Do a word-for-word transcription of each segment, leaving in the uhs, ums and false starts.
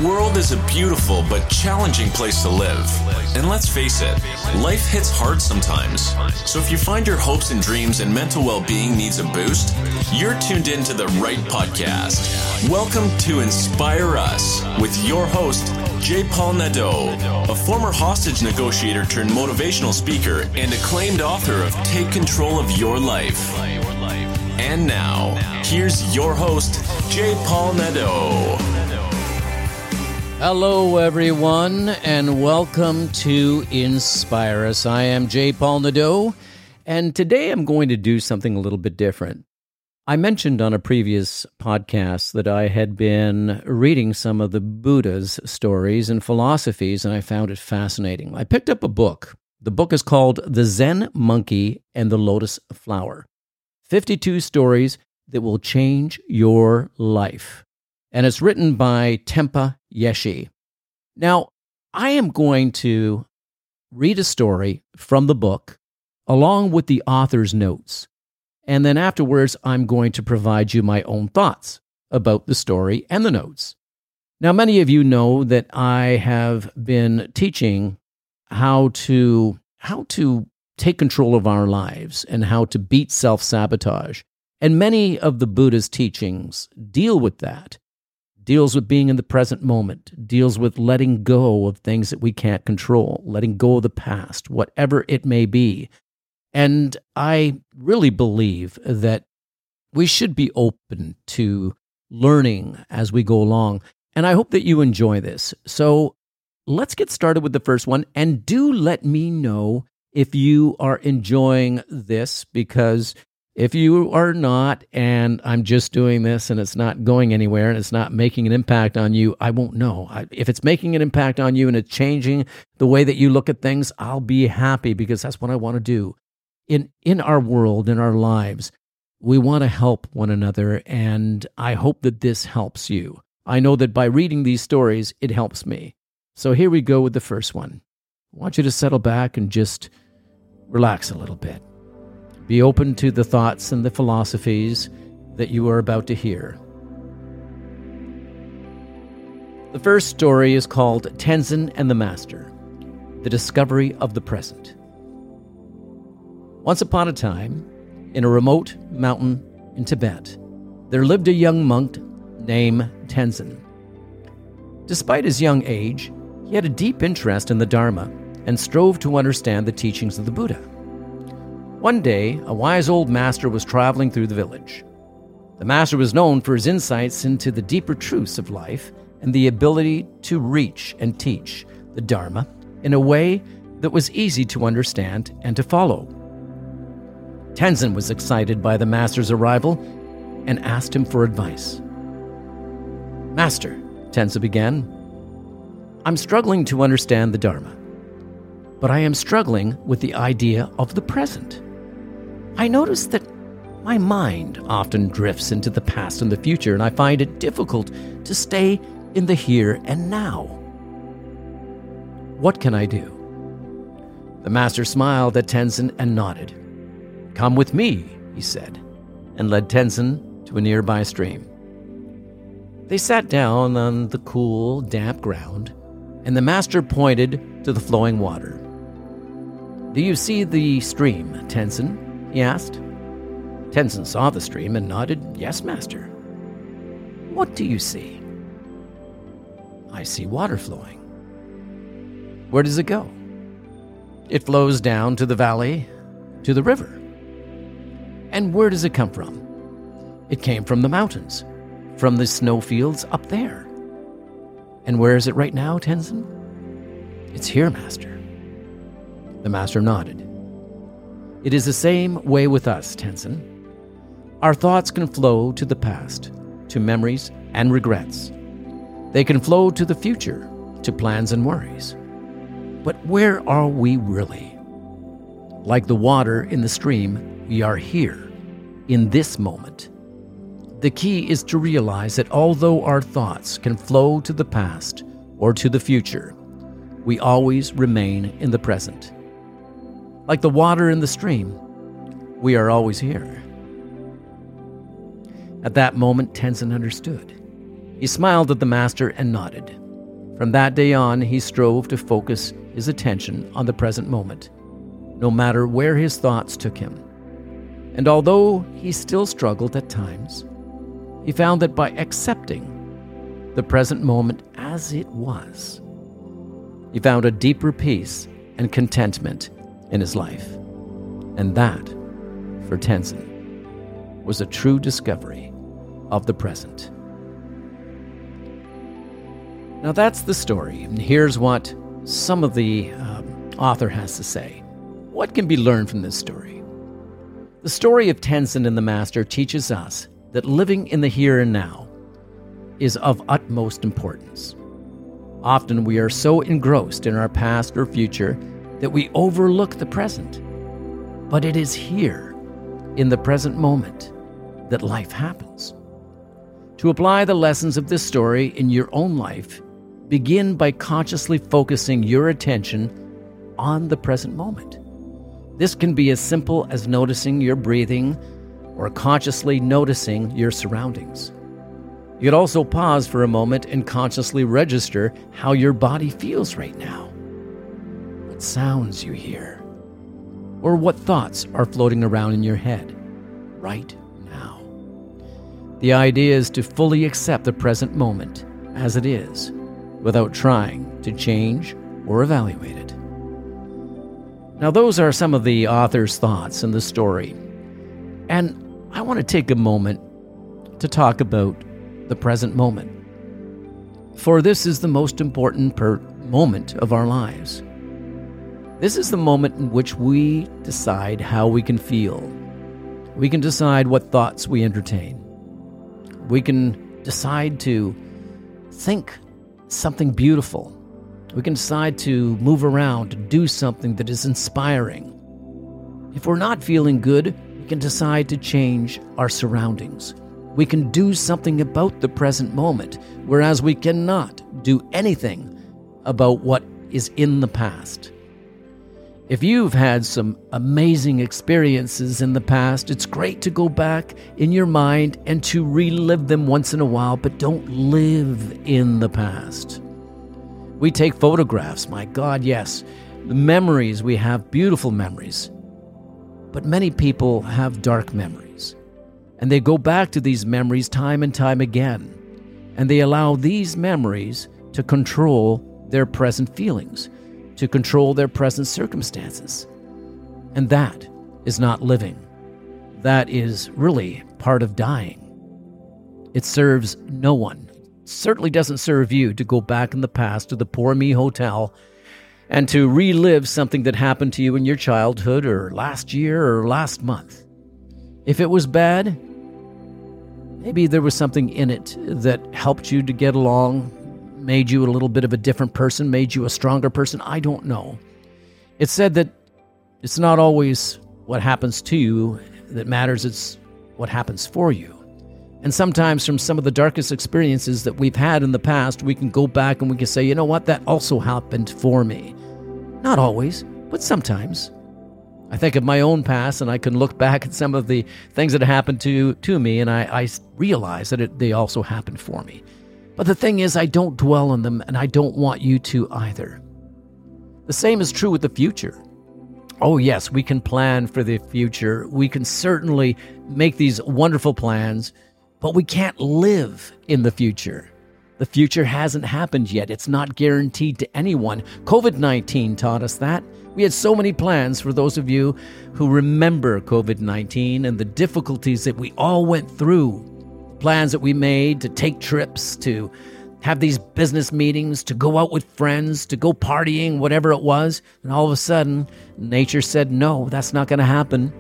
The world is a beautiful but challenging place to live. And let's face it, life hits hard sometimes. So if you find your hopes and dreams and mental well-being needs a boost, you're tuned in to the right podcast. Welcome to Inspire Us with your host, J. Paul Nadeau, a former hostage negotiator turned motivational speaker and acclaimed author of Take Control of Your Life. And now, here's your host, J. Paul Nadeau. Hello, everyone, and welcome to Inspire Us. I am J. Paul Nadeau, and today I'm going to do something a little bit different. I mentioned on a previous podcast that I had been reading some of the Buddha's stories and philosophies, and I found it fascinating. I picked up a book. The book is called The Zen Monkey and the Lotus Flower. fifty-two stories that will change your life. And it's written by Tenpa Yeshe. Now, I am going to read a story from the book along with the author's notes. And then afterwards, I'm going to provide you my own thoughts about the story and the notes. Now, many of you know that I have been teaching how to, how to take control of our lives and how to beat self-sabotage. And many of the Buddha's teachings deal with that. Deals with being in the present moment, deals with letting go of things that we can't control, letting go of the past, whatever it may be. And I really believe that we should be open to learning as we go along. And I hope that you enjoy this. So let's get started with the first one. And do let me know if you are enjoying this, because if you are not, and I'm just doing this and it's not going anywhere and it's not making an impact on you, I won't know. I, if it's making an impact on you and it's changing the way that you look at things, I'll be happy, because that's what I want to do. In in our world, in our lives, we want to help one another, and I hope that this helps you. I know that by reading these stories, it helps me. So here we go with the first one. I want you to settle back and just relax a little bit. Be open to the thoughts and the philosophies that you are about to hear. The first story is called Tenzin and the Master, The Discovery of the Present. Once upon a time, in a remote mountain in Tibet, there lived a young monk named Tenzin. Despite his young age, he had a deep interest in the Dharma and strove to understand the teachings of the Buddha. One day, a wise old master was traveling through the village. The master was known for his insights into the deeper truths of life and the ability to reach and teach the Dharma in a way that was easy to understand and to follow. Tenzin was excited by the master's arrival and asked him for advice. "Master," Tenzin began, "I'm struggling to understand the Dharma, but I am struggling with the idea of the present. I notice that my mind often drifts into the past and the future, and I find it difficult to stay in the here and now. What can I do?" The master smiled at Tenzin and nodded. "Come with me," he said, and led Tenzin to a nearby stream. They sat down on the cool, damp ground, and the master pointed to the flowing water. "Do you see the stream, Tenzin?" he asked. Tenzin saw the stream and nodded, "Yes, master." "What do you see?" "I see water flowing." "Where does it go?" "It flows down to the valley, to the river." "And where does it come from?" "It came from the mountains, from the snowfields up there." "And where is it right now, Tenzin?" "It's here, master." The master nodded. "It is the same way with us, Tenzin. Our thoughts can flow to the past, to memories and regrets. They can flow to the future, to plans and worries. But where are we really? Like the water in the stream, we are here, in this moment. The key is to realize that although our thoughts can flow to the past or to the future, we always remain in the present. Like the water in the stream, we are always here." At that moment, Tenzin understood. He smiled at the master and nodded. From that day on, he strove to focus his attention on the present moment, no matter where his thoughts took him. And although he still struggled at times, he found that by accepting the present moment as it was, he found a deeper peace and contentment in his life. And that, for Tenzin, was a true discovery of the present. Now that's the story, and here's what some of the um, author has to say. What can be learned from this story? The story of Tenzin and the Master teaches us that living in the here and now is of utmost importance. Often we are so engrossed in our past or future that we overlook the present. But it is here, in the present moment, that life happens. To apply the lessons of this story in your own life, begin by consciously focusing your attention on the present moment. This can be as simple as noticing your breathing or consciously noticing your surroundings. You could also pause for a moment and consciously register how your body feels right now, what sounds you hear, or what thoughts are floating around in your head right now. The idea is to fully accept the present moment as it is, without trying to change or evaluate it. Now, those are some of the author's thoughts in the story. And I want to take a moment to talk about the present moment. For this is the most important per moment of our lives. This is the moment in which we decide how we can feel. We can decide what thoughts we entertain. We can decide to think something beautiful. We can decide to move around, to do something that is inspiring. If we're not feeling good, we can decide to change our surroundings. We can do something about the present moment, whereas we cannot do anything about what is in the past. If you've had some amazing experiences in the past, it's great to go back in your mind and to relive them once in a while, but don't live in the past. We take photographs, my God, yes. The memories, we have beautiful memories. But many people have dark memories. And they go back to these memories time and time again. And they allow these memories to control their present feelings, to control their present circumstances. And that is not living. That is really part of dying. It serves no one. It certainly doesn't serve you to go back in the past to the Poor Me Hotel and to relive something that happened to you in your childhood or last year or last month. If it was bad, maybe there was something in it that helped you to get along, made you a little bit of a different person, made you a stronger person. I don't know. It's said that it's not always what happens to you that matters, it's what happens for you. And sometimes from some of the darkest experiences that we've had in the past, we can go back and we can say, you know what, that also happened for me. Not always, but sometimes. I think of my own past and I can look back at some of the things that happened to, to me and I, I realize that it, they also happened for me. But the thing is, I don't dwell on them and I don't want you to either. The same is true with the future. Oh yes, we can plan for the future. We can certainly make these wonderful plans, but we can't live in the future. The future hasn't happened yet. It's not guaranteed to anyone. covid nineteen taught us that. We had so many plans for those of you who remember covid nineteen and the difficulties that we all went through. Plans that we made to take trips, to have these business meetings, to go out with friends, to go partying, whatever it was. And all of a sudden, nature said, no, that's not going to happen.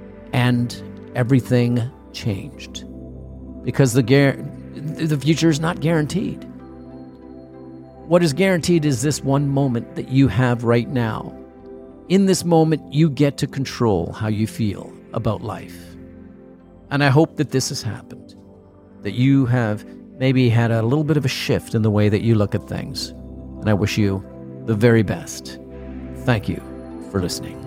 And everything changed. Because the gar- the future is not guaranteed. What is guaranteed is this one moment that you have right now. In this moment, you get to control how you feel about life. And I hope that this has happened. That you have maybe had a little bit of a shift in the way that you look at things. And I wish you the very best. Thank you for listening.